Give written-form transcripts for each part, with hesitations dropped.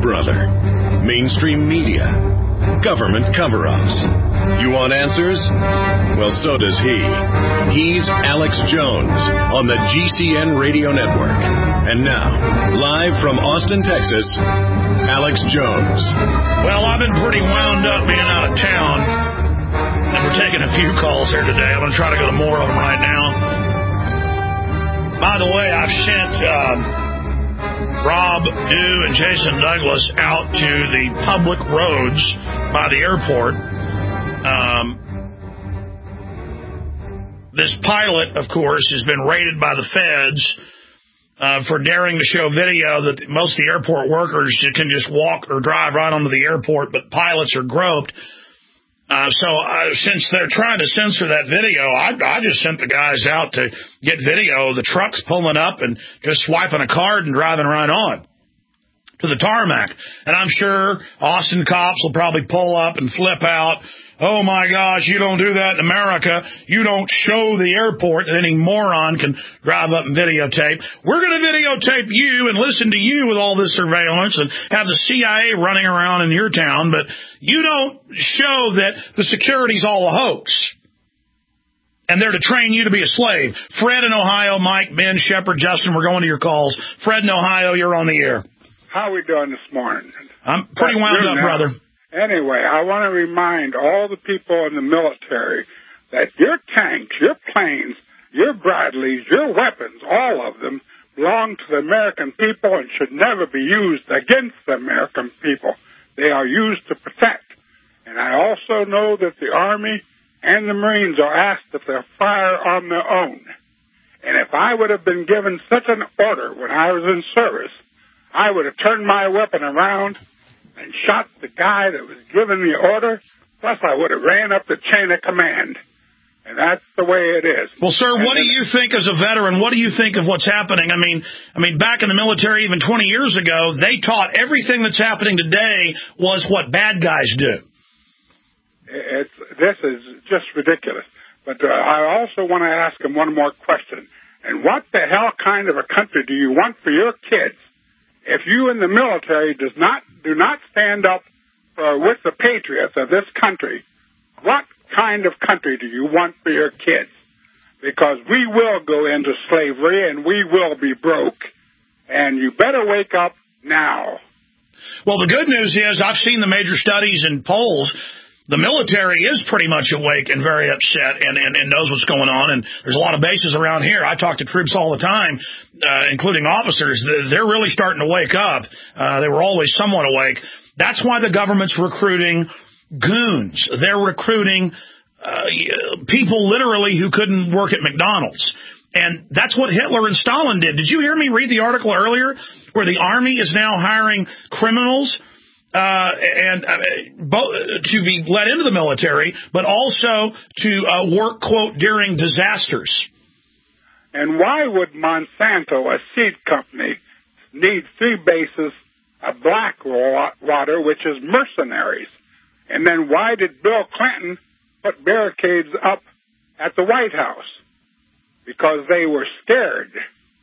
brother. Mainstream media. Government cover-ups. You want answers? Well, so does he. He's Alex Jones on the GCN Radio Network. And now, live from Austin, Texas, Alex Jones. Well, I've been pretty wound up being out of town, and we're taking a few calls here today. I'm going to try to go to more of them right now. By the way, I've sent Rob Dew and Jason Douglas out to the public roads by the airport. This pilot, of course, has been raided by the feds for daring to show video that most of the airport workers can just walk or drive right onto the airport, but pilots are groped. Since they're trying to censor that video, I just sent the guys out to get video of the trucks pulling up and just swiping a card and driving right on to the tarmac. And I'm sure Austin cops will probably pull up and flip out. Oh, my gosh, you don't do that in America. You don't show the airport that any moron can drive up and videotape. We're going to videotape you and listen to you with all this surveillance and have the CIA running around in your town, but you don't show that the security's all a hoax. And they're to train you to be a slave. Fred in Ohio, Mike, Ben, Shepard, Justin, we're going to your calls. Fred in Ohio, you're on the air. How are we doing this morning? I'm pretty wound up, brother. Anyway, I want to remind all the people in the military that your tanks, your planes, your Bradleys, your weapons, all of them belong to the American people and should never be used against the American people. They are used to protect. And I also know that the Army and the Marines are asked if they'll fire on their own. And if I would have been given such an order when I was in service, I would have turned my weapon around and shot the guy that was given the order, plus I would have ran up the chain of command. And that's the way it is. Well, sir, what do you think as a veteran? What do you think of what's happening? I mean, back in the military even 20 years ago, they taught everything that's happening today was what bad guys do. This is just ridiculous. But I also want to ask him one more question. And what the hell kind of a country do you want for your kids? If you in the military do not stand up with the patriots of this country, what kind of country do you want for your kids? Because we will go into slavery and we will be broke, and you better wake up now. Well, the good news is I've seen the major studies and polls. The military is pretty much awake and very upset and knows what's going on. And there's a lot of bases around here. I talk to troops all the time, including officers. They're really starting to wake up. They were always somewhat awake. That's why the government's recruiting goons. They're recruiting people literally who couldn't work at McDonald's. And that's what Hitler and Stalin did. Did you hear me read the article earlier where the Army is now hiring criminals to be let into the military, but also to work, quote, during disasters? And why would Monsanto, a seed company, need 3 bases of Blackwater, which is mercenaries? And then why did Bill Clinton put barricades up at the White House? Because they were scared.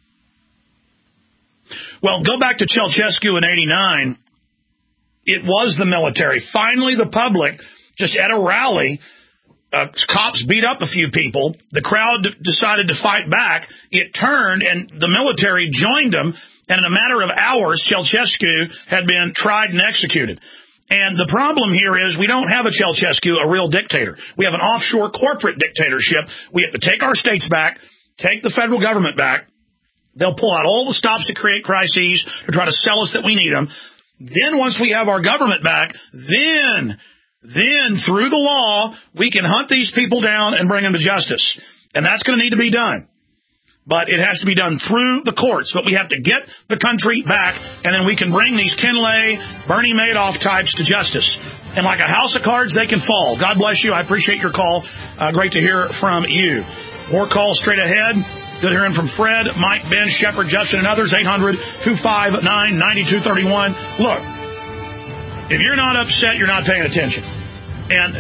Well, go back to Ceausescu in '89. It was the military. Finally, the public, just at a rally, cops beat up a few people. The crowd decided to fight back. It turned, and the military joined them. And in a matter of hours, Ceausescu had been tried and executed. And the problem here is we don't have a Ceausescu, a real dictator. We have an offshore corporate dictatorship. We have to take our states back, take the federal government back. They'll pull out all the stops to create crises to try to sell us that we need them. Then once we have our government back, then through the law, we can hunt these people down and bring them to justice. And that's going to need to be done. But it has to be done through the courts. But we have to get the country back, and then we can bring these Ken Lay, Bernie Madoff types to justice. And like a house of cards, they can fall. God bless you. I appreciate your call. Great to hear from you. More calls straight ahead. Good hearing from Fred, Mike, Ben, Shepard, Justin, and others. 800-259-9231. Look, if you're not upset, you're not paying attention. And,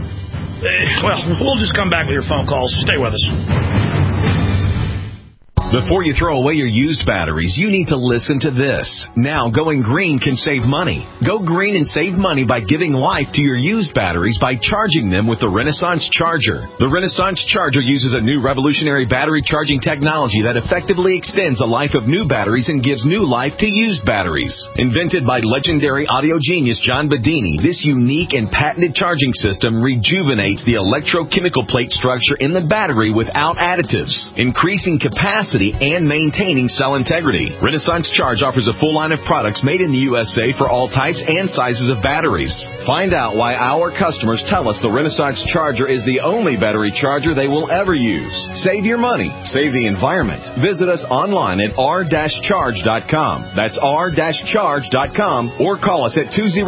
we'll just come back with your phone calls. Stay with us. Before you throw away your used batteries, you need to listen to this. Now, going green can save money. Go green and save money by giving life to your used batteries by charging them with the Renaissance Charger. The Renaissance Charger uses a new revolutionary battery charging technology that effectively extends the life of new batteries and gives new life to used batteries. Invented by legendary audio genius John Bedini, this unique and patented charging system rejuvenates the electrochemical plate structure in the battery without additives, increasing capacity and maintaining cell integrity. Renaissance Charge offers a full line of products made in the USA for all types and sizes of batteries. Find out why our customers tell us the Renaissance Charger is the only battery charger they will ever use. Save your money. Save the environment. Visit us online at r-charge.com. That's r-charge.com, or call us at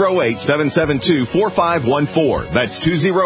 208-772-4514. That's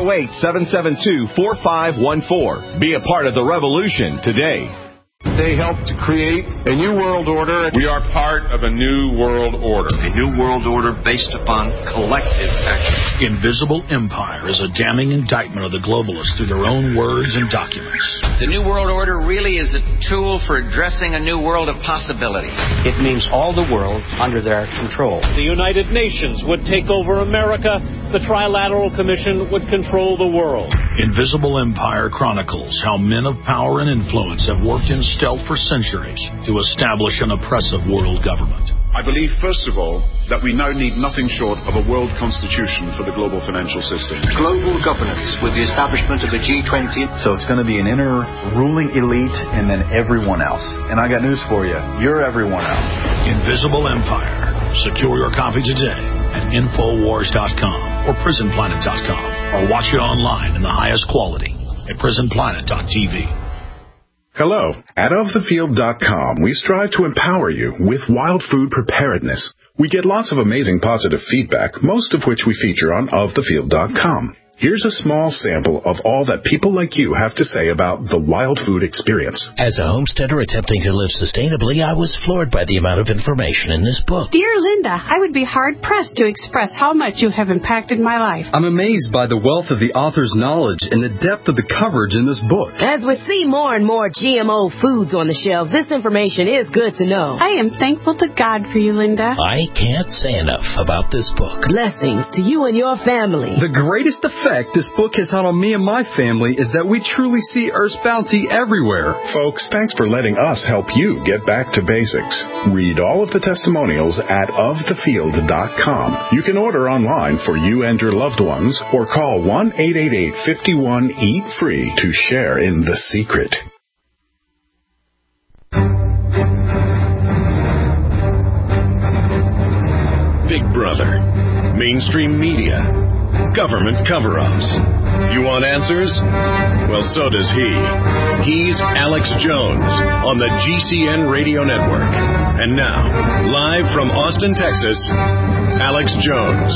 208-772-4514. Be a part of the revolution today. They helped to create a new world order. We are part of a new world order. A new world order based upon collective action. Invisible Empire is a damning indictment of the globalists through their own words and documents. The new world order really is a tool for addressing a new world of possibilities. It means all the world under their control. The United Nations would take over America. The Trilateral Commission would control the world. Invisible Empire chronicles how men of power and influence have worked in stealth for centuries to establish an oppressive world government. I believe, first of all, that we now need nothing short of a world constitution for the global financial system. Global governance with the establishment of the G20. So it's going to be an inner ruling elite and then everyone else. And I got news for you. You're everyone else. Invisible Empire. Secure your copy today at Infowars.com or PrisonPlanet.com, or watch it online in the highest quality at PrisonPlanet.tv. Hello. At OfTheField.com, we strive to empower you with wild food preparedness. We get lots of amazing positive feedback, most of which we feature on OfTheField.com. Here's a small sample of all that people like you have to say about the wild food experience. As a homesteader attempting to live sustainably, I was floored by the amount of information in this book. Dear Linda, I would be hard-pressed to express how much you have impacted my life. I'm amazed by the wealth of the author's knowledge and the depth of the coverage in this book. As we see more and more GMO foods on the shelves, this information is good to know. I am thankful to God for you, Linda. I can't say enough about this book. Blessings to you and your family. The greatest effect this book has had on me and my family is that we truly see Earth's bounty everywhere. Folks, thanks for letting us help you get back to basics. Read all of the testimonials at ofthefield.com. You can order online for you and your loved ones, or call 1-888-51-EAT-FREE to share in the secret. Big Brother, mainstream media, government cover-ups. You want answers? Well, so does he. He's Alex Jones on the GCN Radio Network. And now, live from Austin, Texas, Alex Jones.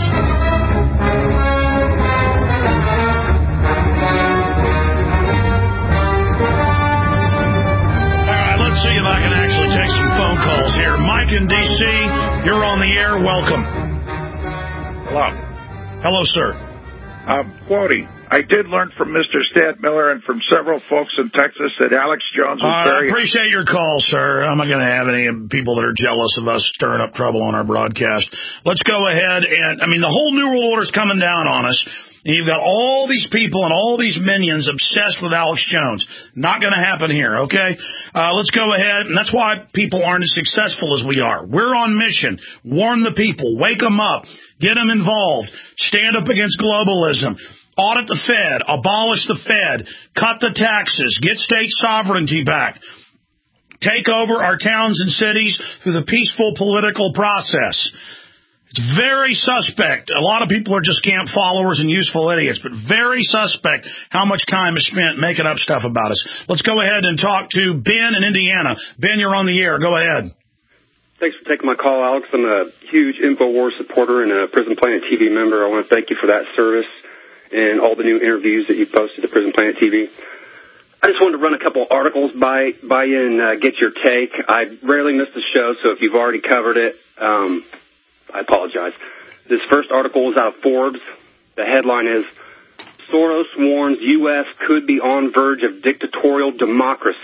All right, let's see if I can actually take some phone calls here. Mike in D.C., you're on the air. Welcome. Hello. Hello, sir. Quoting, I did learn from Mr. Stadtmiller and from several folks in Texas that Alex Jones was very... I appreciate your call, sir. I'm not going to have any people that are jealous of us stirring up trouble on our broadcast. Let's go ahead and, the whole New World Order is coming down on us. And you've got all these people and all these minions obsessed with Alex Jones. Not going to happen here, okay? Let's go ahead. And that's why people aren't as successful as we are. We're on mission. Warn the people. Wake them up. Get them involved. Stand up against globalism. Audit the Fed. Abolish the Fed. Cut the taxes. Get state sovereignty back. Take over our towns and cities through the peaceful political process. It's very suspect. A lot of people are just camp followers and useful idiots, but very suspect how much time is spent making up stuff about us. Let's go ahead and talk to Ben in Indiana. Ben, you're on the air. Go ahead. Thanks for taking my call, Alex. I'm a huge InfoWars supporter and a Prison Planet TV member. I want to thank you for that service and all the new interviews that you posted to Prison Planet TV. I just wanted to run a couple articles by you and get your take. I rarely miss the show, so if you've already covered it, I apologize. This first article is out of Forbes. The headline is, Soros warns U.S. could be on verge of dictatorial democracy,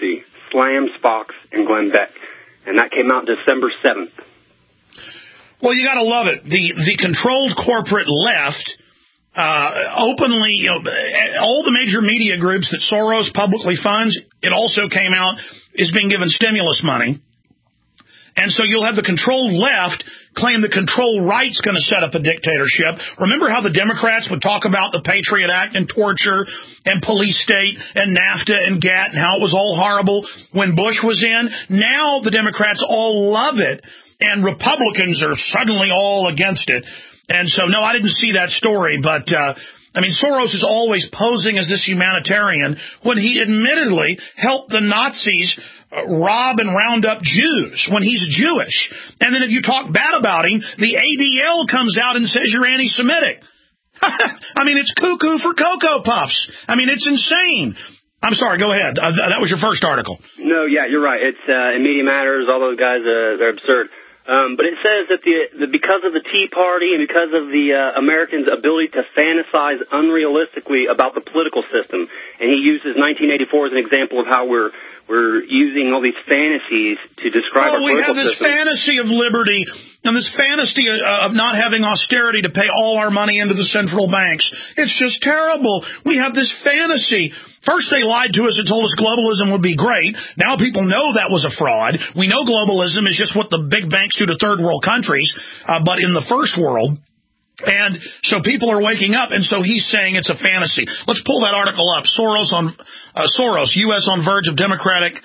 slams Fox and Glenn Beck. And that came out December 7th. Well, you got to love it. The controlled corporate left openly, all the major media groups that Soros publicly funds, it also came out, is being given stimulus money. And so you'll have the controlled left claim the controlled right's going to set up a dictatorship. Remember how the Democrats would talk about the Patriot Act and torture and police state and NAFTA and GATT and how it was all horrible when Bush was in? Now the Democrats all love it, and Republicans are suddenly all against it. And so, no, I didn't see that story, but Soros is always posing as this humanitarian when he admittedly helped the Nazis rob and round up Jews when he's Jewish. And then if you talk bad about him, the ADL comes out and says you're anti-Semitic. It's cuckoo for Cocoa Puffs. It's insane. I'm sorry, go ahead. That was your first article. No, yeah, you're right. It's in Media Matters, all those guys, they're absurd. But it says that because of the Tea Party and because of the Americans' ability to fantasize unrealistically about the political system, and he uses 1984 as an example of how we're using all these fantasies to describe our political system. We have this fantasy of liberty and this fantasy of not having austerity to pay all our money into the central banks. It's just terrible. We have this fantasy. First, they lied to us and told us globalism would be great. Now people know that was a fraud. We know globalism is just what the big banks do to third world countries, but in the first world. And so people are waking up, and so he's saying it's a fantasy. Let's pull that article up. Soros, U.S. on verge of democratic.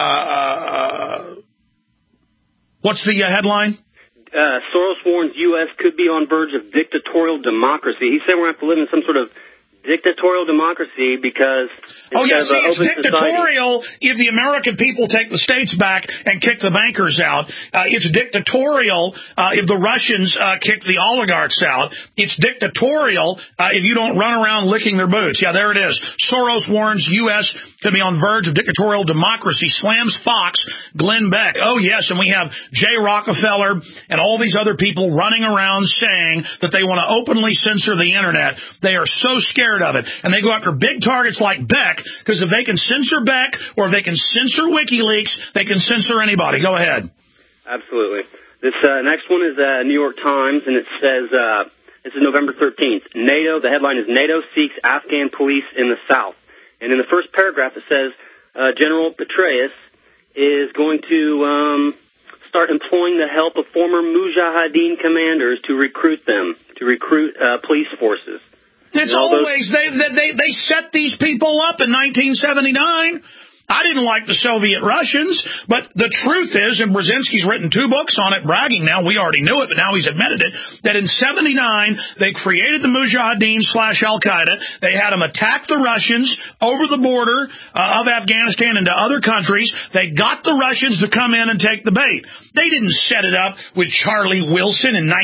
What's the headline? Soros warns U.S. could be on verge of dictatorial democracy. He said we're going to have to live in some sort of dictatorial democracy because it's dictatorial if the American people take the states back and kick the bankers out. It's dictatorial if the Russians kick the oligarchs out. It's dictatorial if you don't run around licking their boots. Yeah, there it is. Soros warns U.S. could be on verge of dictatorial democracy. Slams Fox, Glenn Beck. Oh, yes, and we have Jay Rockefeller and all these other people running around saying that they want to openly censor the Internet. They are so scared of it. And they go after big targets like Beck, because if they can censor Beck or if they can censor WikiLeaks, they can censor anybody. Go ahead. Absolutely. This next one is New York Times, and it says, this is November 13th. NATO, the headline is NATO seeks Afghan police in the South. And in the first paragraph it says, General Petraeus is going to start employing the help of former Mujahideen commanders to recruit police forces. It's always, they set these people up in 1979. I didn't like the Soviet Russians, but the truth is, and Brzezinski's written 2 books on it, bragging now, we already knew it, but now he's admitted it, that in 79, they created the Mujahideen / Al-Qaeda. They had them attack the Russians over the border of Afghanistan into other countries. They got the Russians to come in and take the bait. They didn't set it up with Charlie Wilson in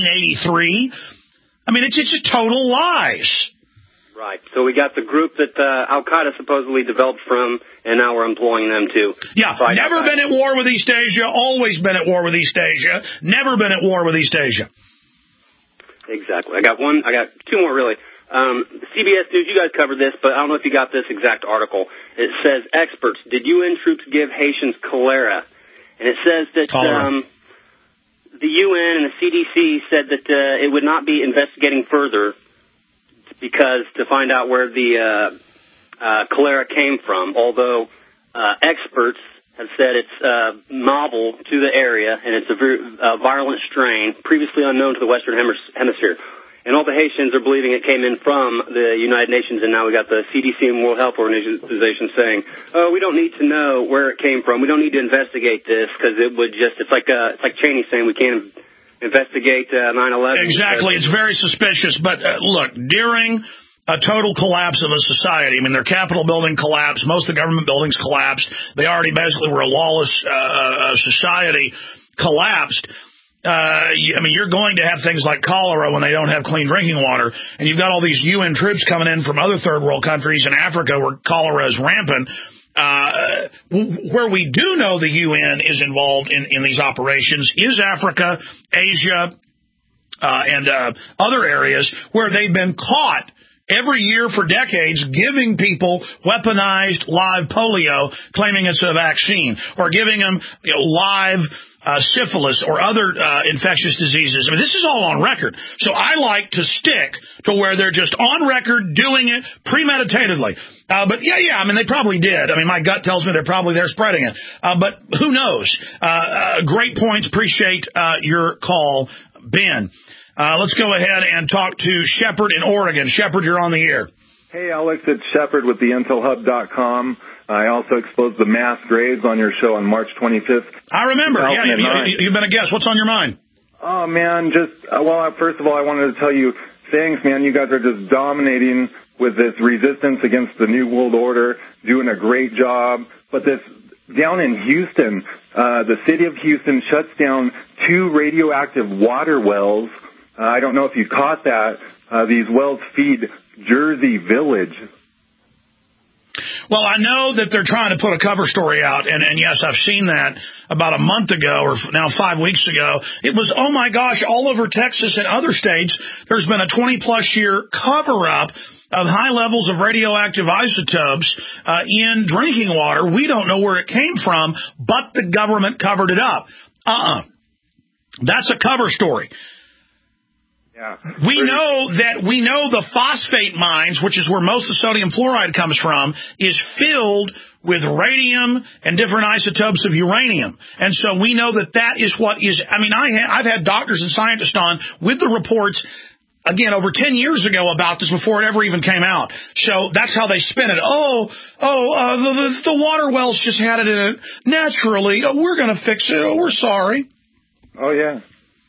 1983. It's just total lies. Right. So we got the group that Al-Qaeda supposedly developed from, and now we're employing them too. Yeah, never been at war with East Asia, always been at war with East Asia, never been at war with East Asia. Exactly. I got 2 more, really. CBS News, you guys covered this, but I don't know if you got this exact article. It says, experts, did UN troops give Haitians cholera? And it says that the UN and the CDC said that it would not be investigating further because to find out where the cholera came from, although experts have said it's novel to the area and it's a very virulent strain previously unknown to the Western Hemisphere. And all the Haitians are believing it came in from the United Nations, and now we got the CDC and World Health Organization saying, "Oh, we don't need to know where it came from. We don't need to investigate this because it would just—it's like Cheney saying we can't investigate 9/11." Exactly, it's very suspicious. But look, during a total collapse of a society, their Capitol building collapsed, most of the government buildings collapsed. They already basically were a lawless society, collapsed. You're going to have things like cholera when they don't have clean drinking water. And you've got all these UN troops coming in from other third world countries in Africa where cholera is rampant. Where we do know the UN is involved in these operations is Africa, Asia, and other areas where they've been caught every year for decades giving people weaponized live polio, claiming it's a vaccine, or giving them live syphilis or other infectious diseases. I mean, this is all on record. So I like to stick to where they're just on record doing it premeditatedly. But yeah, I mean, they probably did. I mean, my gut tells me they're probably there spreading it. But who knows? Great points. Appreciate your call, Ben. Let's go ahead and talk to Shepard in Oregon. Shepard, you're on the air. Hey, Alex, it's Shepard with theintelhub.com. I also exposed the mass graves on your show on March 25th. I remember. Yeah, you've been a guest. What's on your mind? Oh, man, first of all, I wanted to tell you, thanks, man. You guys are just dominating with this resistance against the New World Order, doing a great job. But this down in Houston, the city of Houston shuts down 2 radioactive water wells. I don't know if you caught that. These wells feed Jersey Village. Well, I know that they're trying to put a cover story out, and yes, I've seen that about a month ago or now 5 weeks ago. It was, oh my gosh, all over Texas and other states, there's been a 20-plus year cover-up of high levels of radioactive isotopes in drinking water. We don't know where it came from, but the government covered it up. That's a cover story. Yeah. We know the phosphate mines, which is where most of the sodium fluoride comes from, is filled with radium and different isotopes of uranium. And so we know that is what is, I mean, I've had doctors and scientists on with the reports, again, over 10 years ago about this before it ever even came out. So that's how they spin it. The water wells just had it in it naturally. We're going to fix it. We're sorry. Oh, yeah.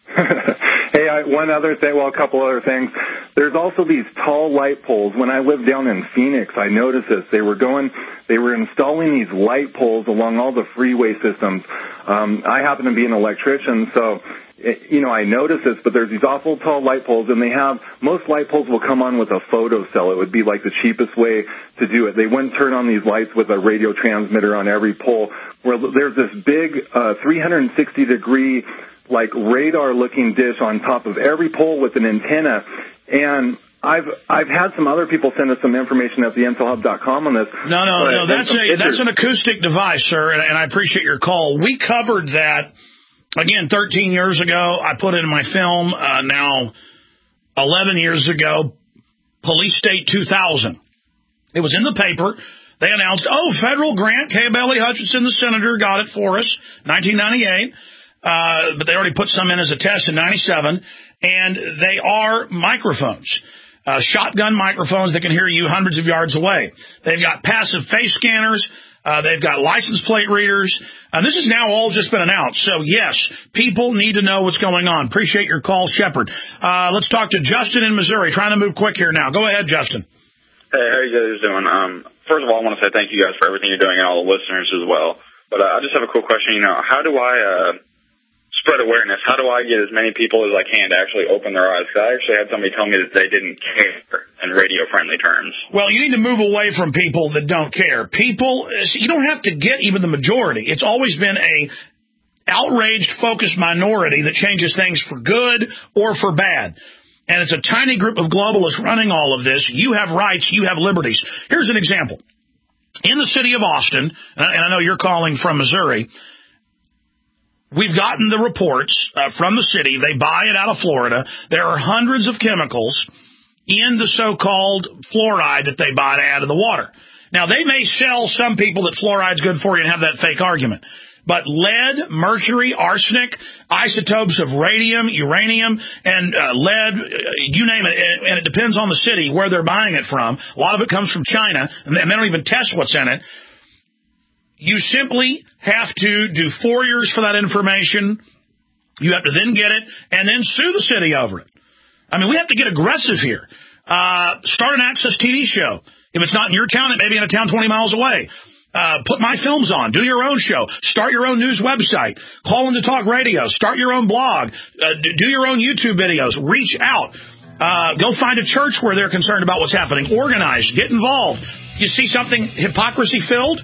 Hey, a couple other things. There's also these tall light poles. When I lived down in Phoenix, I noticed this. They were installing these light poles along all the freeway systems. I happen to be an electrician, so, I noticed this, but there's these awful tall light poles, and most light poles will come on with a photocell. It would be like the cheapest way to do it. They wouldn't turn on these lights with a radio transmitter on every pole. Where there's this big 360-degree like radar-looking dish on top of every pole with an antenna. And I've had some other people send us some information at theintelhub.com on this. No. That's an acoustic device, sir, and I appreciate your call. We covered that, again, 13 years ago. I put it in my film now 11 years ago, Police State 2000. It was in the paper. They announced, federal grant, Caleb L. Hutchinson, the senator, got it for us, 1998. But they already put some in as a test in 97, and they are microphones, shotgun microphones that can hear you hundreds of yards away. They've got passive face scanners. They've got license plate readers. And this has now all just been announced. So, yes, people need to know what's going on. Appreciate your call, Shepard. Let's talk to Justin in Missouri. Trying to move quick here now. Go ahead, Justin. Hey, how are you guys doing? First of all, I want to say thank you guys for everything you're doing and all the listeners as well. But I just have a quick question. How do I spread awareness? How do I get as many people as I can to actually open their eyes? Because I actually had somebody tell me that they didn't care in radio-friendly terms. Well, you need to move away from people that don't care. People, you don't have to get even the majority. It's always been a outraged, focused minority that changes things for good or for bad. And it's a tiny group of globalists running all of this. You have rights. You have liberties. Here's an example. In the city of Austin, and I know you're calling from Missouri, we've gotten the reports from the city. They buy it out of Florida. There are hundreds of chemicals in the so-called fluoride that they buy to add to the water. Now, they may sell some people that fluoride's good for you and have that fake argument. But lead, mercury, arsenic, isotopes of radium, uranium, and lead, you name it, and it depends on the city where they're buying it from. A lot of it comes from China, and they don't even test what's in it. You simply have to do four-years for that information. You have to then get it and then sue the city over it. I mean, we have to get aggressive here. Start an Access TV show. If it's not in your town, it may be in a town 20 miles away. Put my films on. Do your own show. Start your own news website. Call into talk radio. Start your own blog. Do your own YouTube videos. Reach out. Go find a church where they're concerned about what's happening. Organize. Get involved. You see something hypocrisy-filled?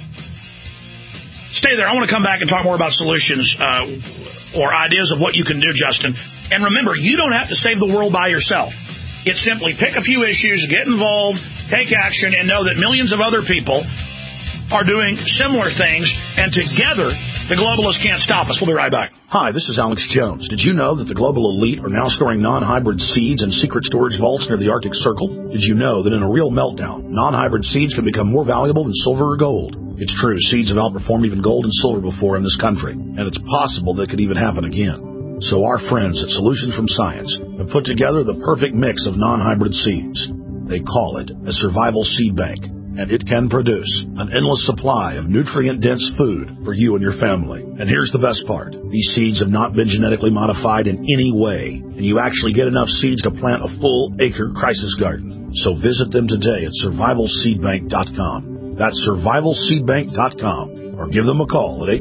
Stay there. I want to come back and talk more about solutions or ideas of what you can do, Justin. And remember, you don't have to save the world by yourself. It's simply pick a few issues, get involved, take action, and know that millions of other people are doing similar things, and together, the globalists can't stop us. We'll be right back. Hi, this is Alex Jones. Did you know that the global elite are now storing non-hybrid seeds in secret storage vaults near the Arctic Circle? Did you know that in a real meltdown, non-hybrid seeds can become more valuable than silver or gold? It's true, seeds have outperformed even gold and silver before in this country, and it's possible that could even happen again. So our friends at Solutions from Science have put together the perfect mix of non-hybrid seeds. They call it a survival seed bank, and it can produce an endless supply of nutrient-dense food for you and your family. And here's the best part. These seeds have not been genetically modified in any way, and you actually get enough seeds to plant a full-acre crisis garden. So visit them today at survivalseedbank.com. That's survivalseedbank.com, or give them a call at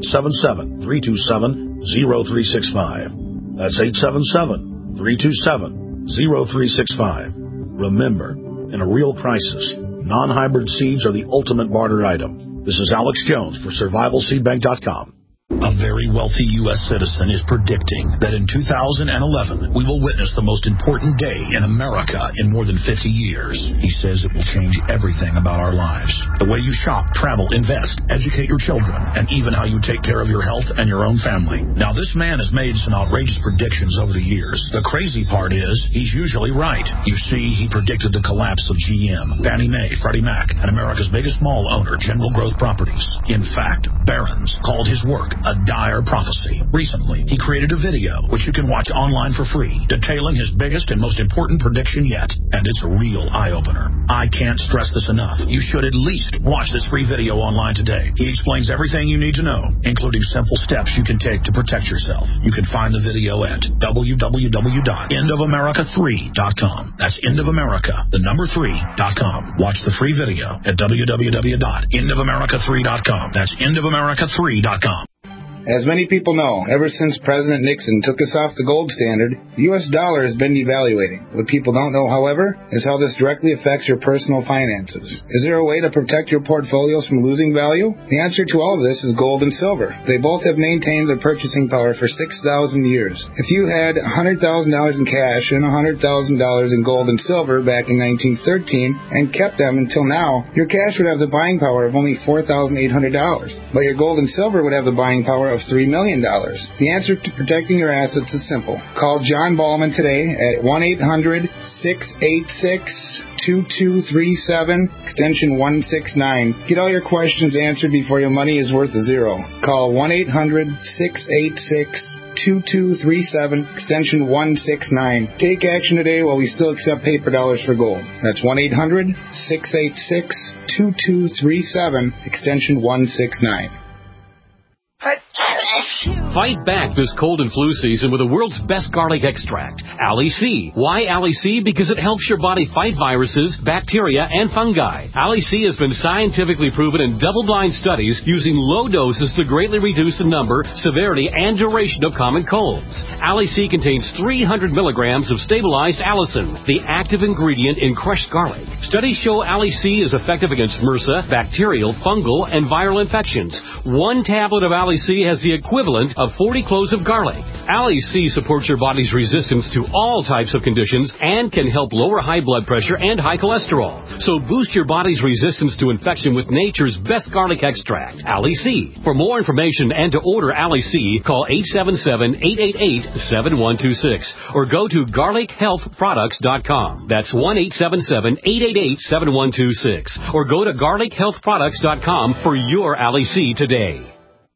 877-327-0365. That's 877-327-0365. Remember, in a real crisis, non-hybrid seeds are the ultimate barter item. This is Alex Jones for survivalseedbank.com. A very wealthy U.S. citizen is predicting that in 2011, we will witness the most important day in America in more than 50 years. He says it will change everything about our lives. The way you shop, travel, invest, educate your children, and even how you take care of your health and your own family. Now, this man has made some outrageous predictions over the years. The crazy part is, he's usually right. You see, he predicted the collapse of GM, Fannie Mae, Freddie Mac, and America's biggest mall owner, General Growth Properties. In fact, Barron's called his work a dire prophecy. Recently, he created a video, which you can watch online for free, detailing his biggest and most important prediction yet. And it's a real eye-opener. I can't stress this enough. You should at least watch this free video online today. He explains everything you need to know, including simple steps you can take to protect yourself. You can find the video at www.endofamerica3.com. That's endofamerica, the number 3.com. Watch the free video at www.endofamerica3.com. That's endofamerica3.com. As many people know, ever since President Nixon took us off the gold standard, the U.S. dollar has been devaluating. What people don't know, however, is how this directly affects your personal finances. Is there a way to protect your portfolios from losing value? The answer to all of this is gold and silver. They both have maintained their purchasing power for 6,000 years. If you had $100,000 in cash and $100,000 in gold and silver back in 1913 and kept them until now, your cash would have the buying power of only $4,800. But your gold and silver would have the buying power of $3 million. The answer to protecting your assets is simple. Call John Ballman today at 1-800-686-2237, extension 169. Get all your questions answered before your money is worth a zero. Call 1-800-686-2237, extension 169. Take action today while we still accept paper dollars for gold. That's 1-800-686-2237, extension 169. Fight back this cold and flu season with the world's best garlic extract, Ali C. Why Ali C? Because it helps your body fight viruses, bacteria, and fungi. Ali C has been scientifically proven in double-blind studies using low doses to greatly reduce the number, severity, and duration of common colds. Ali C contains 300 milligrams of stabilized allicin, the active ingredient in crushed garlic. Studies show Ali C is effective against MRSA, bacterial, fungal, and viral infections. One tablet of Ali C has the equivalent of 40 cloves of garlic. Ali C supports your body's resistance to all types of conditions and can help lower high blood pressure and high cholesterol. So boost your body's resistance to infection with nature's best garlic extract, Ali C. For more information and to order Ali C, call 877-888-7126 or go to garlichealthproducts.com. That's 1-877-888-7126 or go to garlichealthproducts.com for your Ali C today.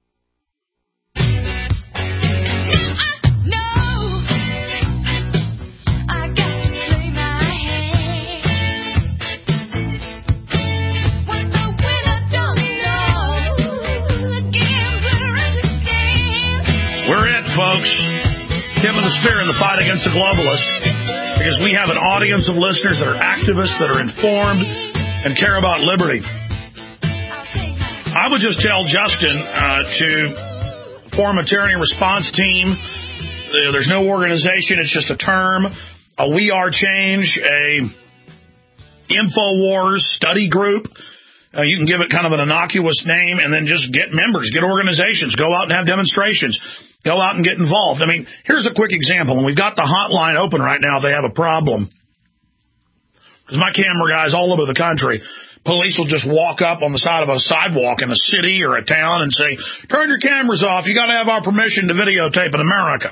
Folks, tip of the spear in the fight against the globalists, because we have an audience of listeners that are activists, that are informed, and care about liberty. I would just tell Justin to form a tyranny response team. There's no organization. It's just a term. A We Are Change, a InfoWars study group. You can give it kind of an innocuous name and then just get members, get organizations, go out and have demonstrations. Go out and get involved. I mean, here's a quick example. When we've got the hotline open right now, they have a problem. Because my camera guys all over the country, police will just walk up on the side of a sidewalk in a city or a town and say, turn your cameras off. You got to have our permission to videotape in America.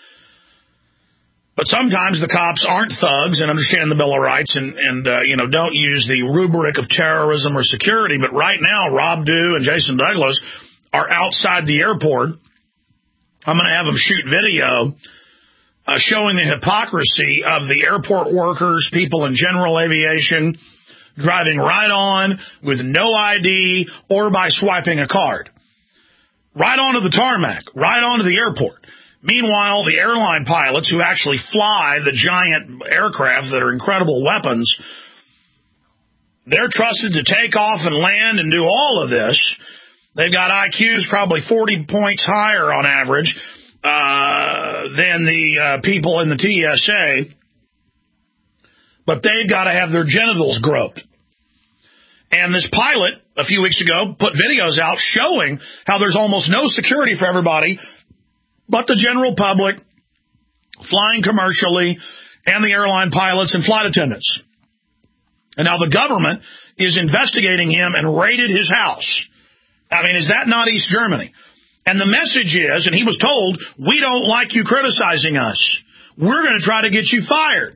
But sometimes the cops aren't thugs and understand the Bill of Rights and don't use the rubric of terrorism or security. But right now, Rob Dew and Jason Douglas are outside the airport. I'm going to have them shoot video showing the hypocrisy of the airport workers, people in general aviation, driving right on with no ID or by swiping a card. Right onto the tarmac, right onto the airport. Meanwhile, the airline pilots who actually fly the giant aircraft that are incredible weapons, they're trusted to take off and land and do all of this. They've got IQs probably 40 points higher on average than the people in the TSA, but they've got to have their genitals groped. And this pilot, a few weeks ago, put videos out showing how there's almost no security for everybody but the general public, flying commercially, and the airline pilots and flight attendants. And now the government is investigating him and raided his house. I mean, is that not East Germany? And the message is, and he was told, we don't like you criticizing us. We're going to try to get you fired.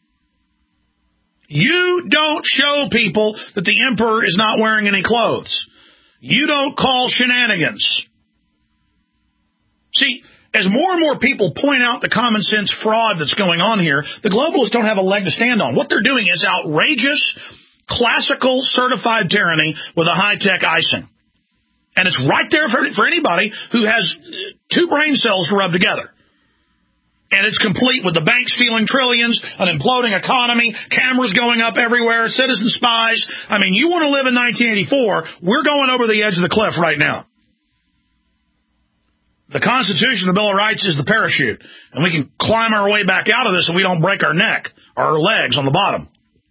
You don't show people that the emperor is not wearing any clothes. You don't call shenanigans. See, as more and more people point out the common sense fraud that's going on here, the globalists don't have a leg to stand on. What they're doing is outrageous, classical, certified tyranny with a high-tech icing. And it's right there for anybody who has two brain cells to rub together. And it's complete with the banks stealing trillions, an imploding economy, cameras going up everywhere, citizen spies. I mean, you want to live in 1984, we're going over the edge of the cliff right now. The Constitution, the Bill of Rights, is the parachute. And we can climb our way back out of this so we don't break our neck or our legs on the bottom.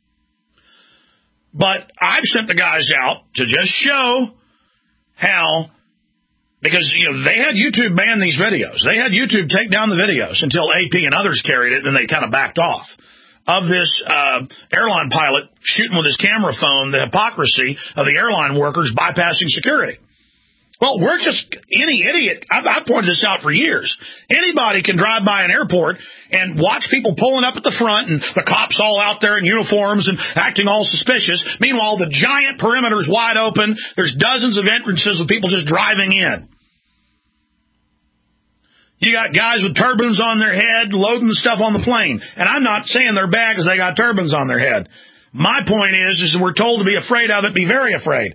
But I've sent the guys out to just show how, because they had YouTube ban these videos. They had YouTube take down the videos until AP and others carried it, and then they kind of backed off. Of this airline pilot shooting with his camera phone, the hypocrisy of the airline workers bypassing security. Well, we're just any idiot. I've pointed this out for years. Anybody can drive by an airport and watch people pulling up at the front and the cops all out there in uniforms and acting all suspicious. Meanwhile, the giant perimeter's wide open. There's dozens of entrances with people just driving in. You got guys with turbans on their head loading the stuff on the plane. And I'm not saying they're bad because they got turbans on their head. My point is we're told to be afraid of it, be very afraid.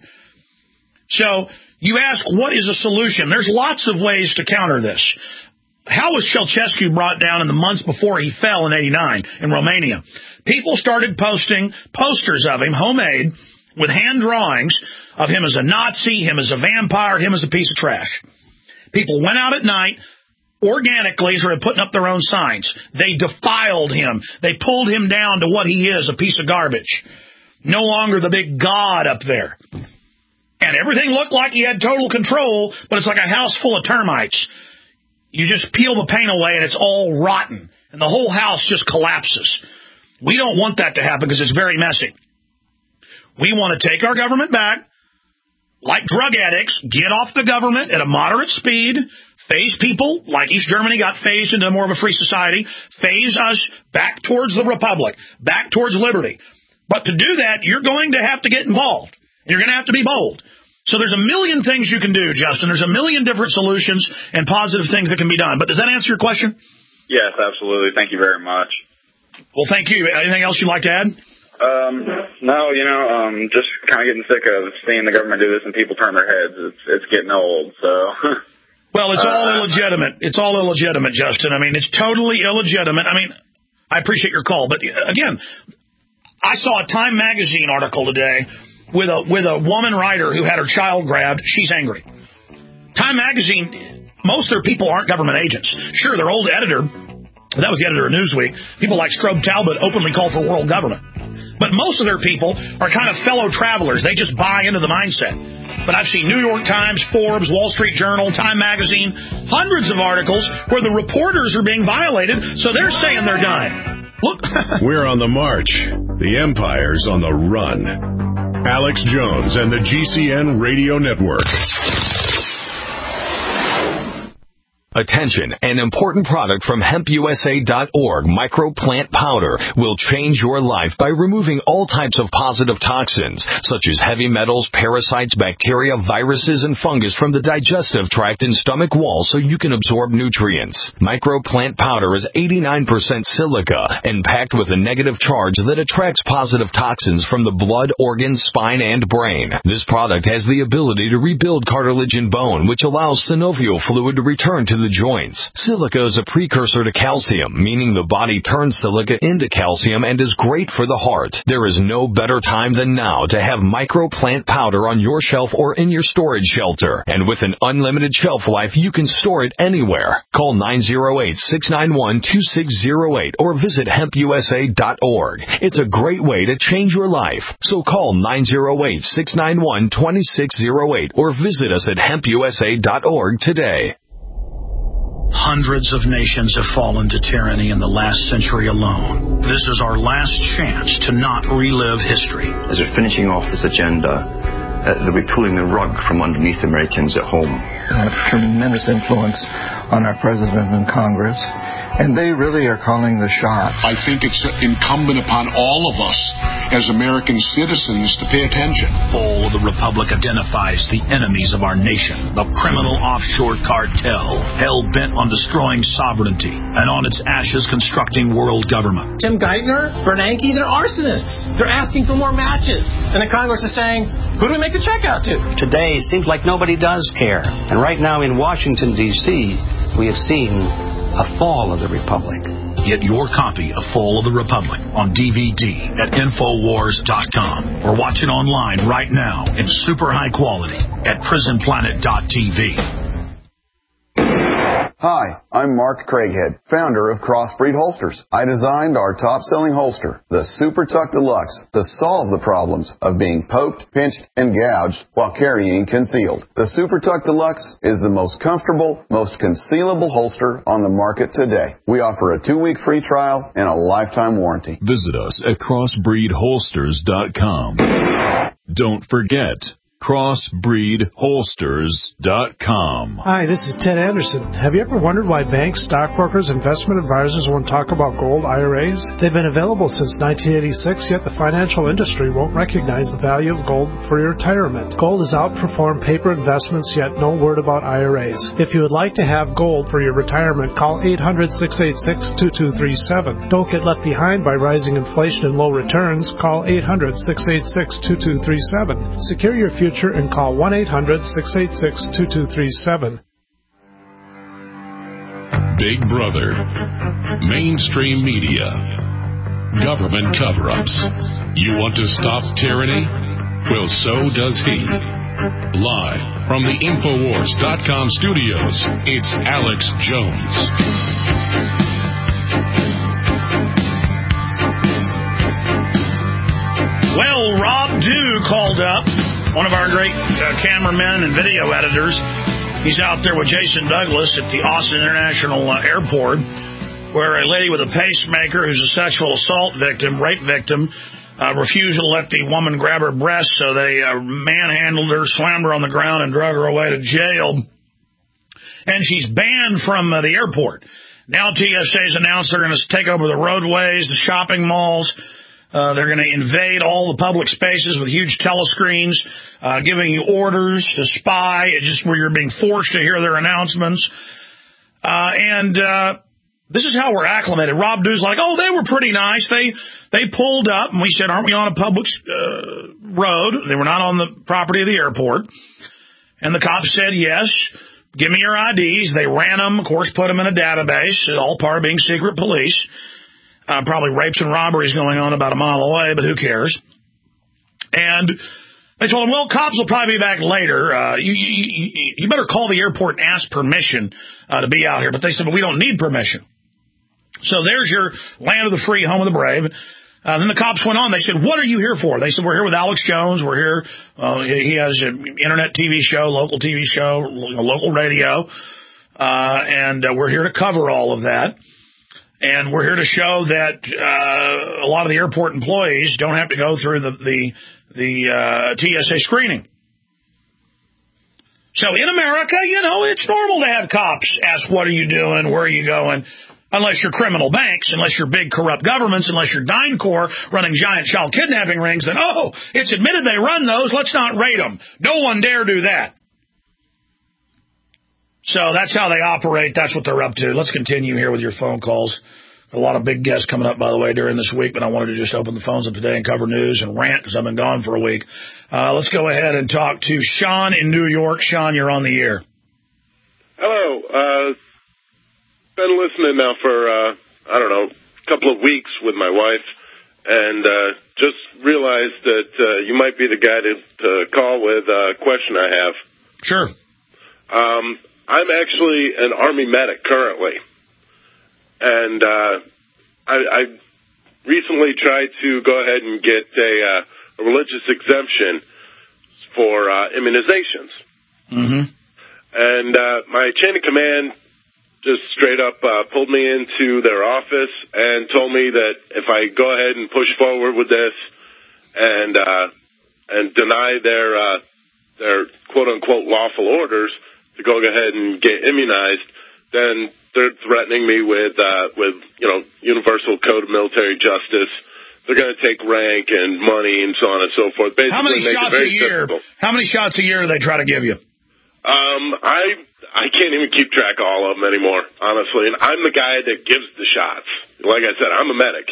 So you ask, what is a solution? There's lots of ways to counter this. How was Ceausescu brought down in the months before he fell in 89 in Romania? People started posting posters of him, homemade, with hand drawings of him as a Nazi, him as a vampire, him as a piece of trash. People went out at night, organically started putting up their own signs. They defiled him. They pulled him down to what he is, a piece of garbage. No longer the big god up there. And everything looked like he had total control, but it's like a house full of termites. You just peel the paint away and it's all rotten. And the whole house just collapses. We don't want that to happen because it's very messy. We want to take our government back, like drug addicts, get off the government at a moderate speed, phase people, like East Germany got phased into more of a free society, phase us back towards the republic, back towards liberty. But to do that, you're going to have to get involved. You're going to have to be bold. So there's a million things you can do, Justin. There's a million different solutions and positive things that can be done. But does that answer your question? Yes, absolutely. Thank you very much. Well, thank you. Anything else you'd like to add? No, just kind of getting sick of seeing the government do this and people turn their heads. It's getting old, so. Well, it's all illegitimate. It's all illegitimate, Justin. I mean, it's totally illegitimate. I mean, I appreciate your call. But, again, I saw a Time Magazine article today with a woman writer who had her child grabbed. She's angry. Time Magazine, most of their people aren't government agents. Sure, their old editor, that was the editor of Newsweek, people like Strobe Talbot openly call for world government. But most of their people are kind of fellow travelers. They just buy into the mindset. But I've seen New York Times, Forbes, Wall Street Journal, Time Magazine, hundreds of articles where the reporters are being violated, so they're saying they're done. Look. We're on the march. The empire's on the run. Alex Jones and the GCN Radio Network. Attention, an important product from hempusa.org, microplant powder, will change your life by removing all types of positive toxins, such as heavy metals, parasites, bacteria, viruses, and fungus from the digestive tract and stomach wall so you can absorb nutrients. Microplant powder is 89% silica and packed with a negative charge that attracts positive toxins from the blood, organs, spine, and brain. This product has the ability to rebuild cartilage and bone, which allows synovial fluid to return to the joints. Silica is a precursor to calcium, meaning the body turns silica into calcium and is great for the heart. There is no better time than now to have microplant powder on your shelf or in your storage shelter. And with an unlimited shelf life, you can store it anywhere. Call 908-691-2608 or visit hempusa.org. It's a great way to change your life. So call 908-691-2608 or visit us at hempusa.org today. Hundreds of nations have fallen to tyranny in the last century alone. This is our last chance to not relive history. As we're finishing off this agenda, they'll be pulling the rug from underneath Americans at home. They have tremendous influence on our president and Congress, and they really are calling the shots. I think it's incumbent upon all of us as American citizens to pay attention. Fall of the Republic identifies the enemies of our nation, the criminal offshore cartel, hell-bent on destroying sovereignty, and on its ashes constructing world government. Tim Geithner, Bernanke, they're arsonists. They're asking for more matches. And the Congress is saying, who do we make the check out to? Today seems like nobody does care. And right now in Washington, D.C., we have seen a fall of the Republic. Get your copy of Fall of the Republic on DVD at Infowars.com or watch it online right now in super high quality at PrisonPlanet.tv. Hi, I'm Mark Craighead, founder of Crossbreed Holsters. I designed our top-selling holster, the Super Tuck Deluxe, to solve the problems of being poked, pinched, and gouged while carrying concealed. The Super Tuck Deluxe is the most comfortable, most concealable holster on the market today. We offer a 2-week free trial and a lifetime warranty. Visit us at crossbreedholsters.com. Don't forget, crossbreedholsters.com. Hi, this is Ted Anderson. Have you ever wondered why banks, stockbrokers, investment advisors won't talk about gold IRAs? They've been available since 1986, yet the financial industry won't recognize the value of gold for your retirement. Gold has outperformed paper investments, yet no word about IRAs. If you would like to have gold for your retirement, call 800-686-2237. Don't get left behind by rising inflation and low returns. Call 800-686-2237. Secure your future and call 1-800-686-2237. Big Brother, mainstream media, government cover-ups. You want to stop tyranny? Well, so does he. Live from the Infowars.com studios, it's Alex Jones. Well, Rob Dew called up, one of our great cameramen and video editors. He's out there with Jason Douglas at the Austin International Airport, where a lady with a pacemaker who's a sexual assault victim, rape victim, refused to let the woman grab her breast, so they manhandled her, slammed her on the ground, and drug her away to jail. And she's banned from the airport. Now TSA's announced they're going to take over the roadways, the shopping malls. They're going to invade all the public spaces with huge telescreens, giving you orders to spy, just where you're being forced to hear their announcements. And this is how we're acclimated. Rob Dew's like, oh, they were pretty nice. They pulled up, and we said, aren't we on a public road? They were not on the property of the airport. And the cops said, yes, give me your IDs. They ran them, of course, put them in a database, all part of being secret police. Probably rapes and robberies going on about a mile away, but who cares? And they told him, well, cops will probably be back later. You better call the airport and ask permission to be out here. But they said, well, we don't need permission. So there's your land of the free, home of the brave. Then the cops went on. They said, what are you here for? They said, we're here with Alex Jones. We're here. He has an internet TV show, local TV show, local radio. And we're here to cover all of that. And we're here to show that a lot of the airport employees don't have to go through the TSA screening. So in America, it's normal to have cops ask, what are you doing? Where are you going? Unless you're criminal banks, unless you're big corrupt governments, unless you're DynCorp running giant child kidnapping rings, then, it's admitted they run those. Let's not raid them. No one dare do that. So that's how they operate. That's what they're up to. Let's continue here with your phone calls. A lot of big guests coming up, by the way, during this week, but I wanted to just open the phones up today and cover news and rant because I've been gone for a week. Let's go ahead and talk to Sean in New York. Sean, you're on the air. Hello. Been listening now for, a couple of weeks with my wife, and just realized that you might be the guy to call with a question I have. Sure. I'm actually an Army medic currently, and I recently tried to go ahead and get a religious exemption for immunizations. Mm-hmm. And my chain of command just straight up pulled me into their office and told me that if I go ahead and push forward with this and deny their quote-unquote lawful orders to go ahead and get immunized, then they're threatening me with universal code of military justice. They're going to take rank and money and so on and so forth. Basically, How many shots a year? Difficult. How many shots a year do they try to give you? I can't even keep track of all of them anymore, honestly. And I'm the guy that gives the shots. Like I said, I'm a medic.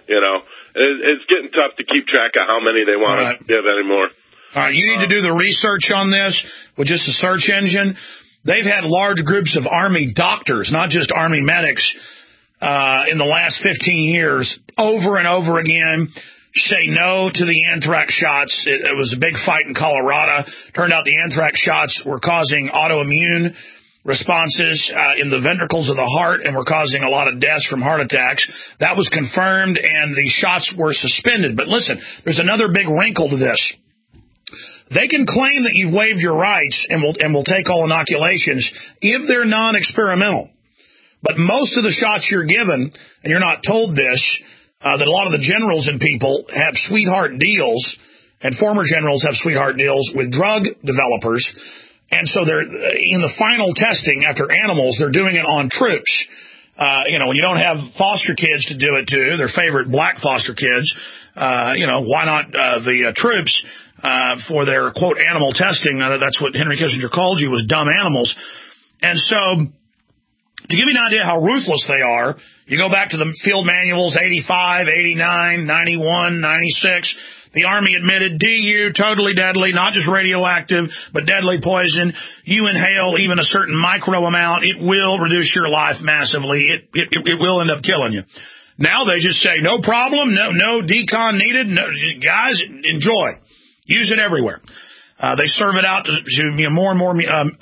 It's getting tough to keep track of how many they want to give anymore. All right, you need to do the research on this with just a search engine. They've had large groups of Army doctors, not just Army medics, in the last 15 years, over and over again, say no to the anthrax shots. It was a big fight in Colorado. Turned out the anthrax shots were causing autoimmune responses in the ventricles of the heart and were causing a lot of deaths from heart attacks. That was confirmed, and the shots were suspended. But listen, there's another big wrinkle to this. They can claim that you've waived your rights and will take all inoculations if they're non-experimental. But most of the shots you're given, and you're not told this, that a lot of the generals and people have sweetheart deals, and former generals have sweetheart deals with drug developers. And so they're in the final testing after animals, they're doing it on troops. When you don't have foster kids to do it to, their favorite black foster kids, why not the troops for their, quote, animal testing? That's what Henry Kissinger called you, was dumb animals. And so to give you an idea how ruthless they are, you go back to the field manuals, 85, 89, 91, 96. The Army admitted DU, totally deadly, not just radioactive, but deadly poison. You inhale even a certain micro amount, it will reduce your life massively. It will end up killing you. Now they just say, no problem, no decon needed. No, guys, enjoy. Use it everywhere. They serve it out to more and more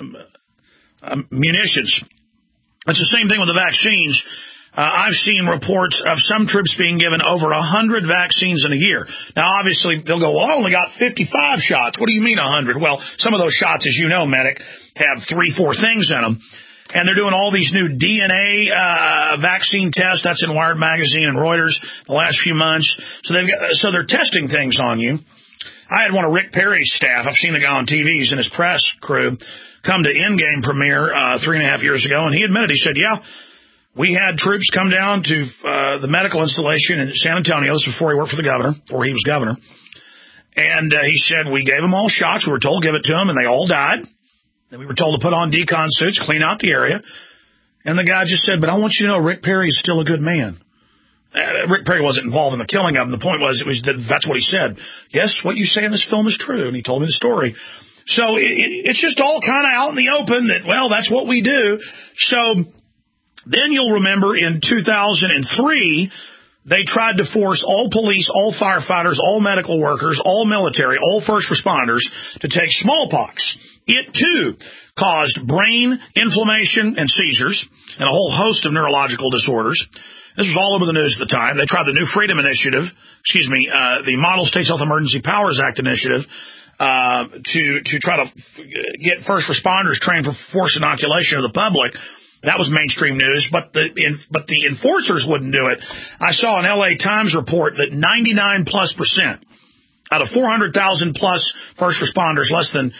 munitions. It's the same thing with the vaccines. I've seen reports of some troops being given over 100 vaccines in a year. Now, obviously, they'll go, well, I only got 55 shots. What do you mean 100? Well, some of those shots, as you know, medic, have 3-4 things in them. And they're doing all these new DNA vaccine tests. That's in Wired Magazine and Reuters the last few months. So they're testing things on you. I had one of Rick Perry's staff. I've seen the guy on TV. He's in his press crew. Come to Endgame premiere 3.5 years ago, and he admitted, he said, yeah, we had troops come down to the medical installation in San Antonio. This was before he worked for the governor, before he was governor. And he said, we gave them all shots. We were told to give it to them, and they all died. Then we were told to put on decon suits, clean out the area. And the guy just said, but I want you to know Rick Perry's still a good man. Rick Perry wasn't involved in the killing of them. The point was, that's what he said. Yes, what you say in this film is true. And he told me the story. So it's just all kind of out in the open that, well, that's what we do. So then you'll remember in 2003, they tried to force all police, all firefighters, all medical workers, all military, all first responders to take smallpox. It, too, caused brain inflammation and seizures and a whole host of neurological disorders. This was all over the news at the time. They tried the New Freedom Initiative, the Model States Health Emergency Powers Act initiative, to try to get first responders trained for forced inoculation of the public. That was mainstream news, but the enforcers wouldn't do it. I saw an LA Times report that 99+% out of 400,000 plus first responders, less than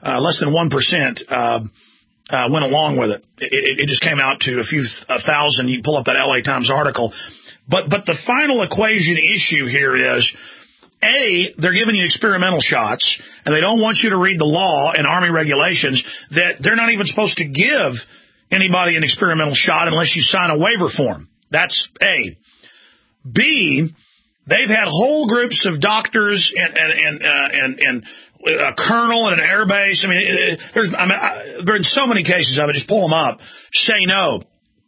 1% went along with it. It just came out to a few thousand. You pull up that LA Times article. But the final equation issue here is, A, they're giving you experimental shots, and they don't want you to read the law and Army regulations that they're not even supposed to give anybody an experimental shot unless you sign a waiver form. That's A. B, they've had whole groups of doctors and a colonel at an air base. I mean, there are so many cases of it. Just pull them up. Say no.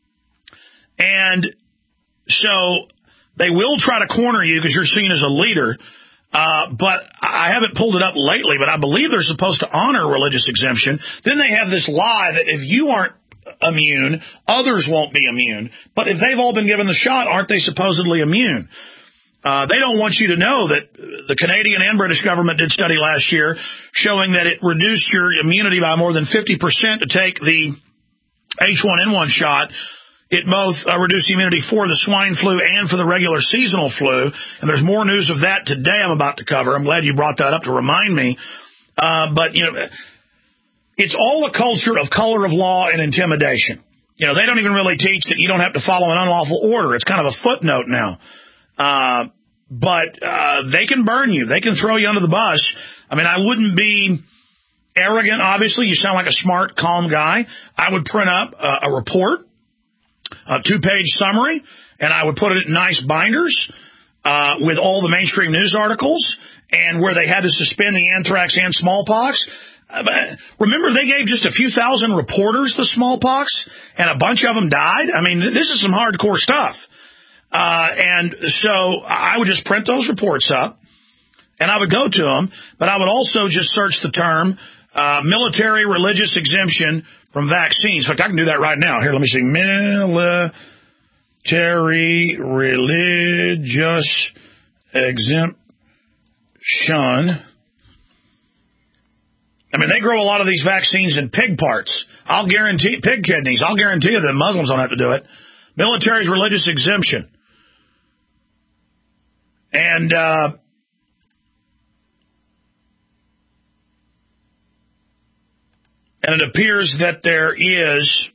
And so they will try to corner you because you're seen as a leader. But I haven't pulled it up lately, but I believe they're supposed to honor religious exemption. Then they have this lie that if you aren't immune, others won't be immune. But if they've all been given the shot, aren't they supposedly immune? They don't want you to know that the Canadian and British government did study last year showing that it reduced your immunity by more than 50% to take the H1N1 shot. It both reduced immunity for the swine flu and for the regular seasonal flu. And there's more news of that today I'm about to cover. I'm glad you brought that up to remind me. But, you know, it's all a culture of color of law and intimidation. You know, they don't even really teach that you don't have to follow an unlawful order. It's kind of a footnote now. But they can burn you. They can throw you under the bus. I mean, I wouldn't be arrogant, obviously. You sound like a smart, calm guy. I would print up a report, a 2-page summary, and I would put it in nice binders with all the mainstream news articles and where they had to suspend the anthrax and smallpox. Remember, they gave just a few thousand reporters the smallpox, and a bunch of them died? I mean, this is some hardcore stuff. And so I would just print those reports up, and I would go to them, but I would also just search the term military religious exemption from vaccines. In fact, I can do that right now. Here, let me see. Military religious exemption. I mean, they grow a lot of these vaccines in pig parts. Pig kidneys. I'll guarantee you that Muslims don't have to do it. Military's religious exemption. And it appears that there is,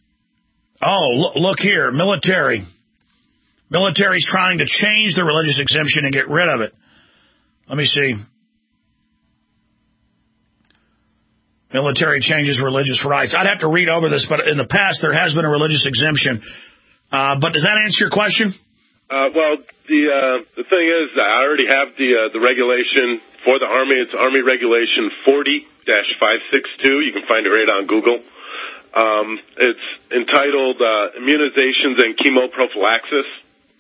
look here, military. Military's trying to change the religious exemption and get rid of it. Let me see. Military changes religious rights. I'd have to read over this, but in the past there has been a religious exemption. But does that answer your question? Well, the thing is, I already have the regulation for the Army. It's Army Regulation 40-562. You can find it right on Google. It's entitled Immunizations and Chemoprophylaxis.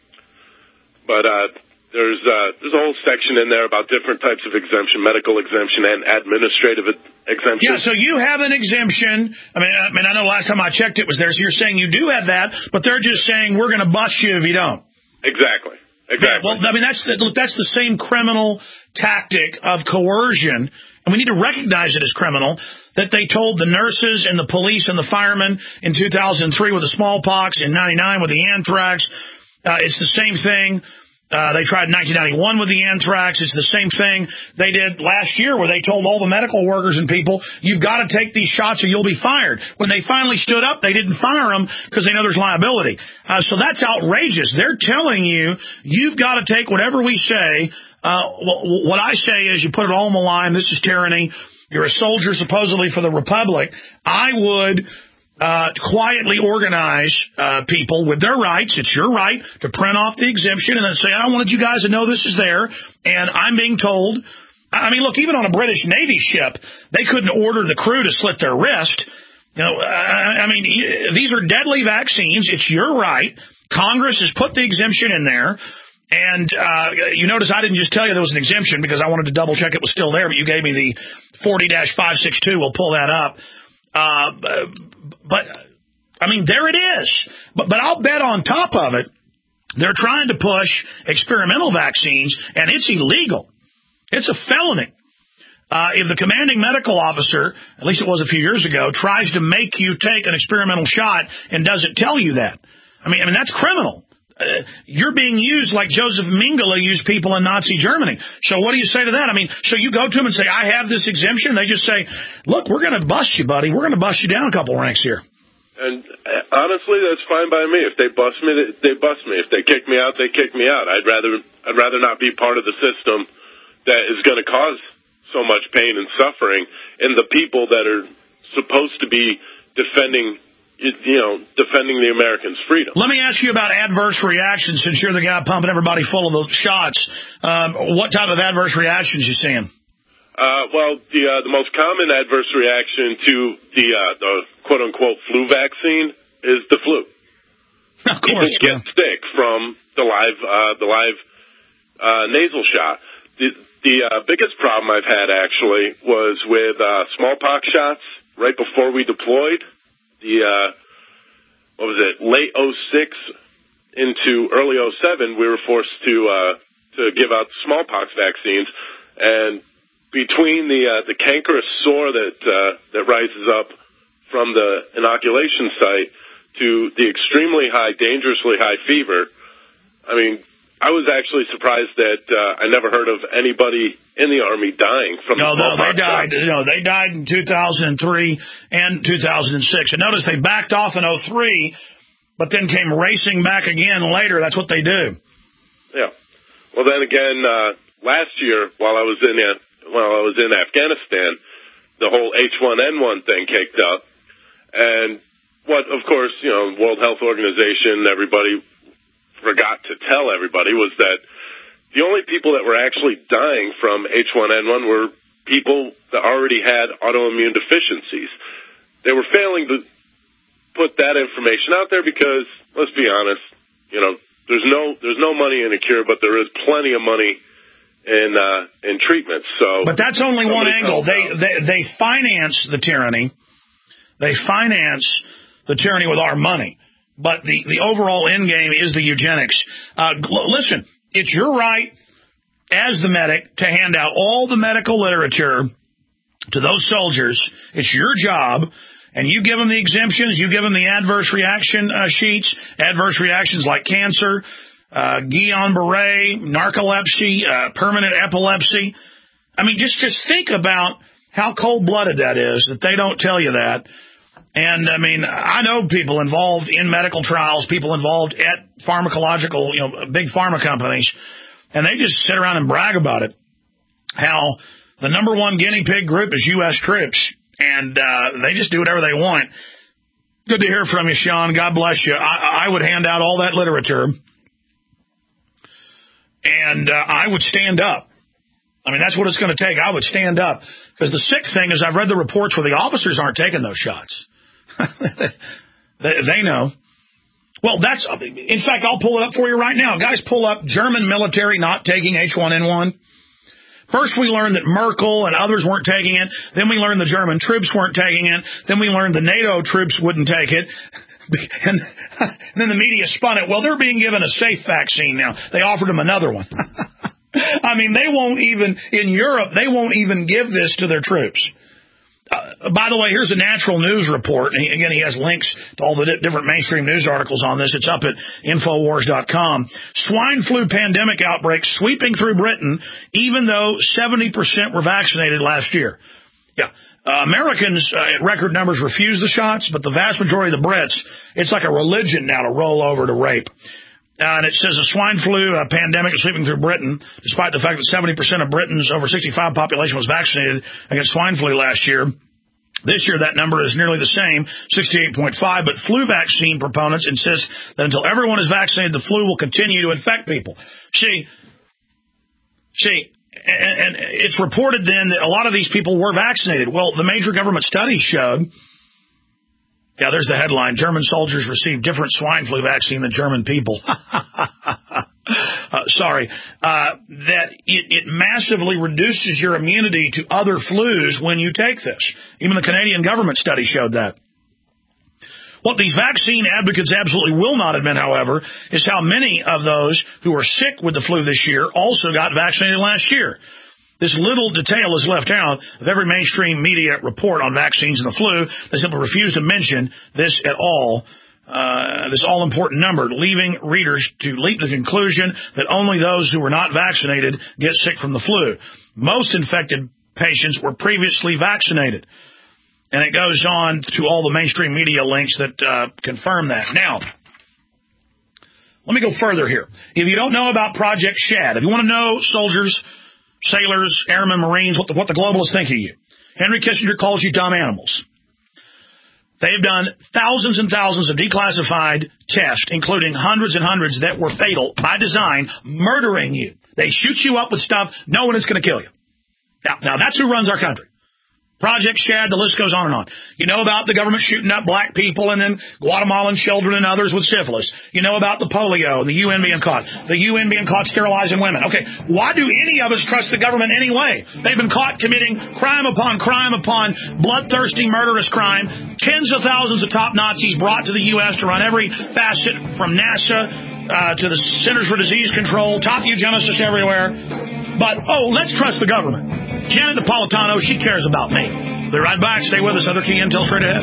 But there's a whole section in there about different types of exemption, medical exemption and administrative exemption. Yeah, so you have an exemption. I mean, I know last time I checked it was there, so you're saying you do have that, but they're just saying we're going to bust you if you don't. Exactly. Yeah, well, I mean, that's the same criminal tactic of coercion, and we need to recognize it as criminal, that they told the nurses and the police and the firemen in 2003 with the smallpox, in 99 with the anthrax. It's the same thing. They tried in 1991 with the anthrax. It's the same thing they did last year where they told all the medical workers and people, you've got to take these shots or you'll be fired. When they finally stood up, they didn't fire them because they know there's liability. So that's outrageous. They're telling you, you've got to take whatever we say. What I say is you put it all on the line. This is tyranny. You're a soldier supposedly for the Republic. I would quietly organize people with their rights. It's your right to print off the exemption and then say, I wanted you guys to know this is there, and I'm being told. I mean, look, even on a British Navy ship, they couldn't order the crew to slit their wrist. You know, I mean, these are deadly vaccines. It's your right. Congress has put the exemption in there. And you notice I didn't just tell you there was an exemption because I wanted to double-check it was still there, but you gave me the 40-562. We'll pull that up. But I mean, there it is. But I'll bet on top of it, they're trying to push experimental vaccines, and it's illegal. It's a felony. If the commanding medical officer, at least it was a few years ago, tries to make you take an experimental shot and doesn't tell you that, I mean that's criminal. You're being used like Joseph Mengele used people in Nazi Germany. So what do you say to that? I mean, so you go to them and say, I have this exemption. They just say, look, we're going to bust you, buddy. We're going to bust you down a couple ranks here. And honestly, that's fine by me. If they bust me, they bust me. If they kick me out, they kick me out. I'd rather not be part of the system that is going to cause so much pain and suffering in the people that are supposed to be defending the Americans' freedom. Let me ask you about adverse reactions, since you're the guy pumping everybody full of those shots. What type of adverse reactions you seeing? Well, the most common adverse reaction to the quote-unquote flu vaccine is the flu. Of course. People get sick from the live nasal shot. The biggest problem I've had, actually, was with smallpox shots right before we deployed. Late 06 into early 07, we were forced to give out smallpox vaccines, and between the cankerous sore that rises up from the inoculation site to the extremely high, dangerously high fever, I mean, I was actually surprised that I never heard of anybody in the Army dying from smallpox. They died in 2003 and 2006. And notice they backed off in 2003, but then came racing back again later. That's what they do. Yeah. Well, then again, last year while I was in Afghanistan, the whole H1N1 thing kicked up, and what, of course, World Health Organization, everybody forgot to tell everybody was that the only people that were actually dying from H1N1 were people that already had autoimmune deficiencies. They were failing to put that information out there because, let's be honest, there's no money in a cure, but there is plenty of money in treatment. So, but that's only one angle. They finance the tyranny. They finance the tyranny with our money. But the overall end game is the eugenics. Listen, it's your right as the medic to hand out all the medical literature to those soldiers. It's your job, and you give them the exemptions, you give them the adverse reaction sheets, adverse reactions like cancer, Guillain-Barré, narcolepsy, permanent epilepsy. I mean, just think about how cold-blooded that is, that they don't tell you that. And, I mean, I know people involved in medical trials, people involved at pharmacological, big pharma companies, and they just sit around and brag about it, how the number one guinea pig group is U.S. troops, and they just do whatever they want. Good to hear from you, Sean. God bless you. I would hand out all that literature, and I would stand up. I mean, that's what it's going to take. I would stand up. Because the sick thing is I've read the reports where the officers aren't taking those shots. They know. Well, in fact, I'll pull it up for you right now. Guys, pull up German military not taking H1N1. First, we learned that Merkel and others weren't taking it. Then we learned the German troops weren't taking it. Then we learned the NATO troops wouldn't take it. And then the media spun it. Well, they're being given a safe vaccine now. They offered them another one. I mean, they won't even, in Europe, they won't even give this to their troops. By the way, here's a Natural News report. And again, he has links to all the different mainstream news articles on this. It's up at Infowars.com. Swine flu pandemic outbreak sweeping through Britain, even though 70% were vaccinated last year. Yeah. Americans at record numbers refuse the shots, but the vast majority of the Brits, it's like a religion now to roll over to rape. And it says a swine flu pandemic is sweeping through Britain, despite the fact that 70% of Britain's over 65 population was vaccinated against swine flu last year. This year, that number is nearly the same, 68.5, but flu vaccine proponents insist that until everyone is vaccinated, the flu will continue to infect people. See, and it's reported then that a lot of these people were vaccinated. Well, the major government studies showed, yeah, there's the headline, German soldiers received different swine flu vaccine than German people. That it massively reduces your immunity to other flus when you take this. Even the Canadian government study showed that. What these vaccine advocates absolutely will not admit, however, is how many of those who are sick with the flu this year also got vaccinated last year. This little detail is left out of every mainstream media report on vaccines and the flu. They simply refuse to mention this at all, this all-important number, leaving readers to leap to the conclusion that only those who were not vaccinated get sick from the flu. Most infected patients were previously vaccinated. And it goes on to all the mainstream media links that confirm that. Now, let me go further here. If you don't know about Project Shad, if you want to know, soldiers, sailors, airmen, Marines, what the globalists think of you, Henry Kissinger calls you dumb animals. They've done thousands and thousands of declassified tests, including hundreds and hundreds that were fatal by design, murdering you. They shoot you up with stuff knowing it's going to kill you. Now that's who runs our country. Project Shad, the list goes on and on. You know about the government shooting up black people and then Guatemalan children and others with syphilis. You know about the polio and the UN being caught. The UN being caught sterilizing women. Okay, why do any of us trust the government anyway? They've been caught committing crime upon bloodthirsty, murderous crime. Tens of thousands of top Nazis brought to the U.S. to run every facet from NASA to the Centers for Disease Control, top eugenicists everywhere. But, let's trust the government. Janet Napolitano, she cares about me. We'll be right back. Stay with us. Other key intel straight ahead.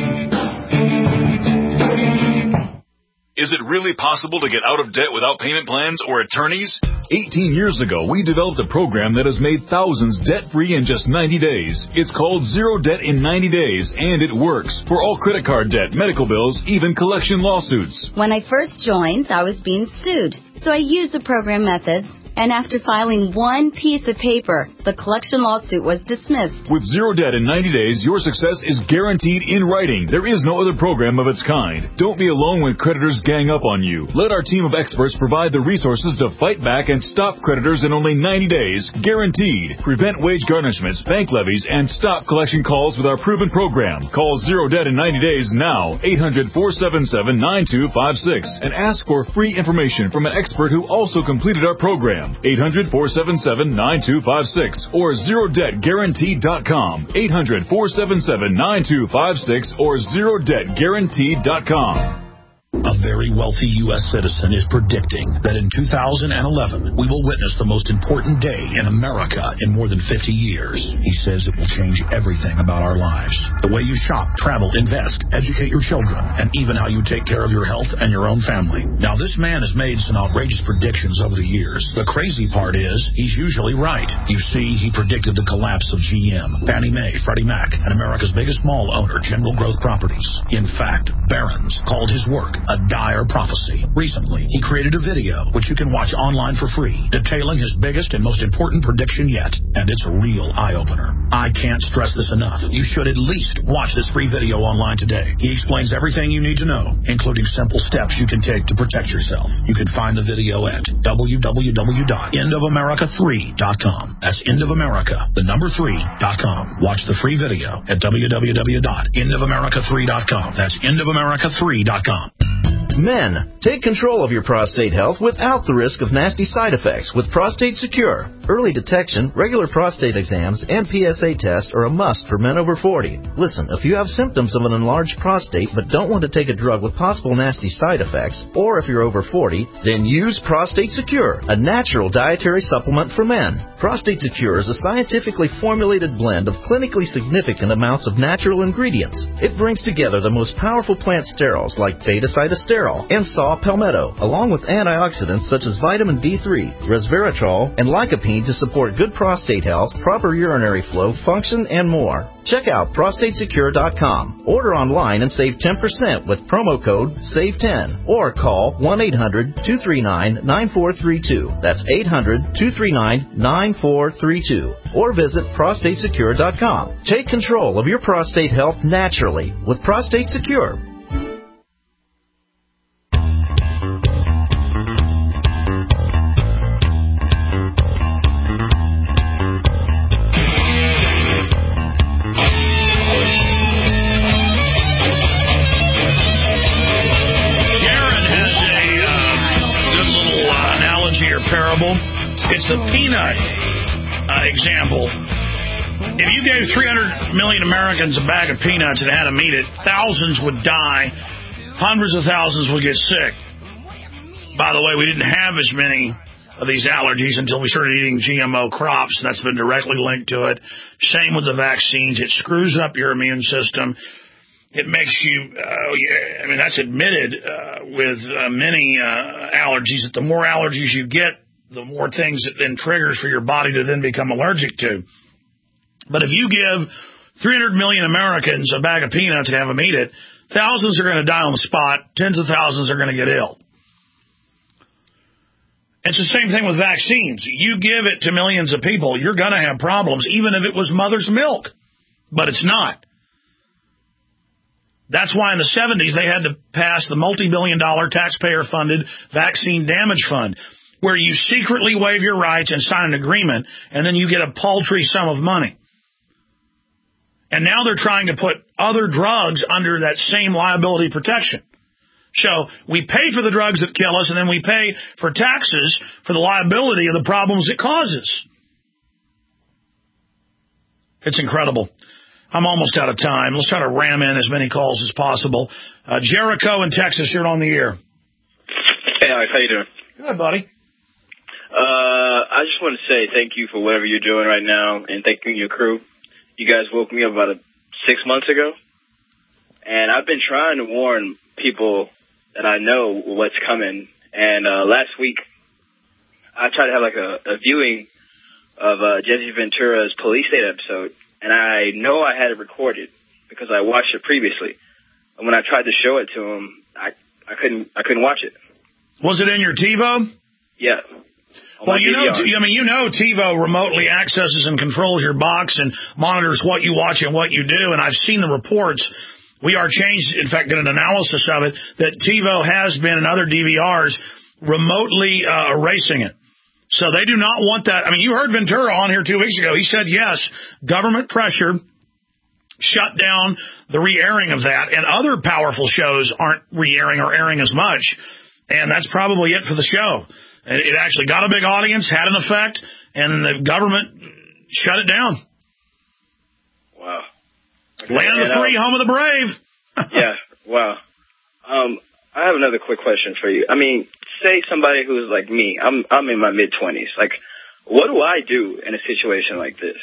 Is it really possible to get out of debt without payment plans or attorneys? 18 years ago, we developed a program that has made thousands debt-free in just 90 days. It's called Zero Debt in 90 Days, and it works for all credit card debt, medical bills, even collection lawsuits. When I first joined, I was being sued, so I used the program methods. And after filing one piece of paper, the collection lawsuit was dismissed. With Zero Debt in 90 days, your success is guaranteed in writing. There is no other program of its kind. Don't be alone when creditors gang up on you. Let our team of experts provide the resources to fight back and stop creditors in only 90 days. Guaranteed. Prevent wage garnishments, bank levies, and stop collection calls with our proven program. Call Zero Debt in 90 days now. 800-477-9256. And ask for free information from an expert who also completed our program. 800-477-9256 or ZeroDebtGuaranteed.com. 800-477-9256 or ZeroDebtGuaranteed.com. A very wealthy U.S. citizen is predicting that in 2011, we will witness the most important day in America in more than 50 years. He says it will change everything about our lives. The way you shop, travel, invest, educate your children, and even how you take care of your health and your own family. Now, this man has made some outrageous predictions over the years. The crazy part is, he's usually right. You see, he predicted the collapse of GM, Fannie Mae, Freddie Mac, and America's biggest mall owner, General Growth Properties. In fact, Barron's called his work a dire prophecy. Recently, he created a video, which you can watch online for free, detailing his biggest and most important prediction yet. And it's a real eye-opener. I can't stress this enough. You should at least watch this free video online today. He explains everything you need to know, including simple steps you can take to protect yourself. You can find the video at www.endofamerica3.com. That's endofamerica, the number 3.com. Watch the free video at www.endofamerica3.com. That's endofamerica3.com. Men, take control of your prostate health without the risk of nasty side effects with Prostate Secure. Early detection, regular prostate exams, and PSA tests are a must for men over 40. Listen, if you have symptoms of an enlarged prostate but don't want to take a drug with possible nasty side effects, or if you're over 40, then use Prostate Secure, a natural dietary supplement for men. Prostate Secure is a scientifically formulated blend of clinically significant amounts of natural ingredients. It brings together the most powerful plant sterols like beta-sitosterol and saw palmetto, along with antioxidants such as vitamin D3, resveratrol, and lycopene to support good prostate health, proper urinary flow, function, and more. Check out prostatesecure.com. Order online and save 10% with promo code SAVE10 or call 1-800-239-9432. That's 800-239-9432. Or visit prostatesecure.com. Take control of your prostate health naturally with Prostate Secure. It's the peanut example. If you gave 300 million Americans a bag of peanuts and had them eat it, thousands would die, hundreds of thousands would get sick. By the way, we didn't have as many of these allergies until we started eating GMO crops. That's been directly linked to it. Same with the vaccines. It screws up your immune system. It makes you, that's admitted with many allergies, that the more allergies you get, the more things it then triggers for your body to then become allergic to. But if you give 300 million Americans a bag of peanuts and have them eat it, thousands are going to die on the spot. Tens of thousands are going to get ill. It's the same thing with vaccines. You give it to millions of people, you're going to have problems, even if it was mother's milk. But it's not. That's why in the 70s they had to pass the multi-billion-dollar taxpayer-funded vaccine damage fund, where you secretly waive your rights and sign an agreement, and then you get a paltry sum of money. And now they're trying to put other drugs under that same liability protection. So we pay for the drugs that kill us, and then we pay for taxes for the liability of the problems it causes. It's incredible. I'm almost out of time. Let's try to ram in as many calls as possible. Jericho in Texas, you're on the air. Hey, Alex, how you doing? Good, buddy. I just want to say thank you for whatever you're doing right now, and thank you and your crew. You guys woke me up about 6 months ago, and I've been trying to warn people that I know what's coming. And last week, I tried to have like a viewing of Jesse Ventura's Police State episode, and I know I had it recorded because I watched it previously. And when I tried to show it to him, I couldn't watch it. Was it in your TiVo? Yeah. Well, you know TiVo remotely accesses and controls your box and monitors what you watch and what you do, and I've seen the reports. We are changed, in fact, did an analysis of it, that TiVo has been, and other DVRs, remotely erasing it. So they do not want that. I mean, you heard Ventura on here 2 weeks ago. He said, yes, government pressure shut down the re-airing of that, and other powerful shows aren't re-airing or airing as much, and that's probably it for the show. It actually got a big audience, had an effect, and the government shut it down. Wow. Okay. Land of the free, home of the brave. Yeah, wow. I have another quick question for you. I mean, say somebody who's like me, I'm in my mid-20s. Like, what do I do in a situation like this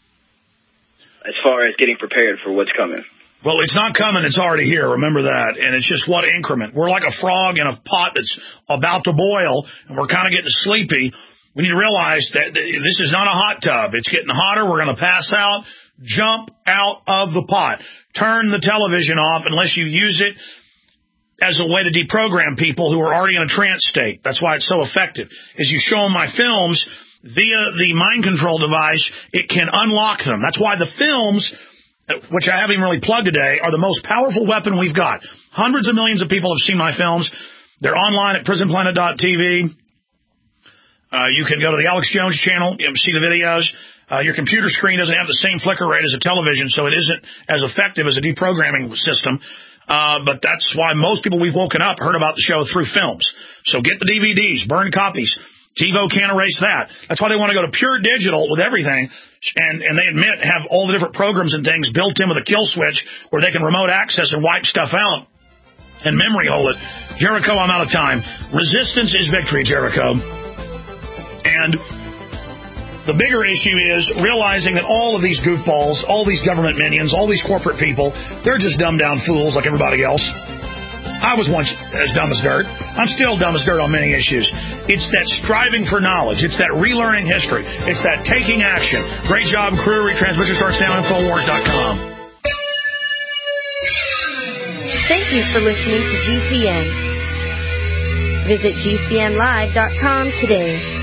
as far as getting prepared for what's coming? Well, it's not coming. It's already here. Remember that. And it's just what increment. We're like a frog in a pot that's about to boil, and we're kind of getting sleepy. We need to realize that this is not a hot tub. It's getting hotter. We're going to pass out. Jump out of the pot. Turn the television off unless you use it as a way to deprogram people who are already in a trance state. That's why it's so effective. As you show them my films, via the mind control device, it can unlock them. That's why the films, which I haven't even really plugged today, are the most powerful weapon we've got. Hundreds of millions of people have seen my films. They're online at prisonplanet.tv. You can go to the Alex Jones channel, see the videos. Your computer screen doesn't have the same flicker rate as a television, so it isn't as effective as a deprogramming system. But that's why most people we've woken up heard about the show through films. So get the DVDs, burn copies. TiVo can't erase that. That's why they want to go to pure digital with everything, and they admit have all the different programs and things built in with a kill switch where they can remote access and wipe stuff out and memory hold it. Jericho, I'm out of time. Resistance is victory, Jericho. And the bigger issue is realizing that all of these goofballs, all these government minions, all these corporate people, they're just dumbed-down fools like everybody else. I was once as dumb as dirt. I'm still dumb as dirt on many issues. It's that striving for knowledge. It's that relearning history. It's that taking action. Great job, crew. Retransmission starts now. Infowars.com. Thank you for listening to GCN. Visit GCNlive.com today.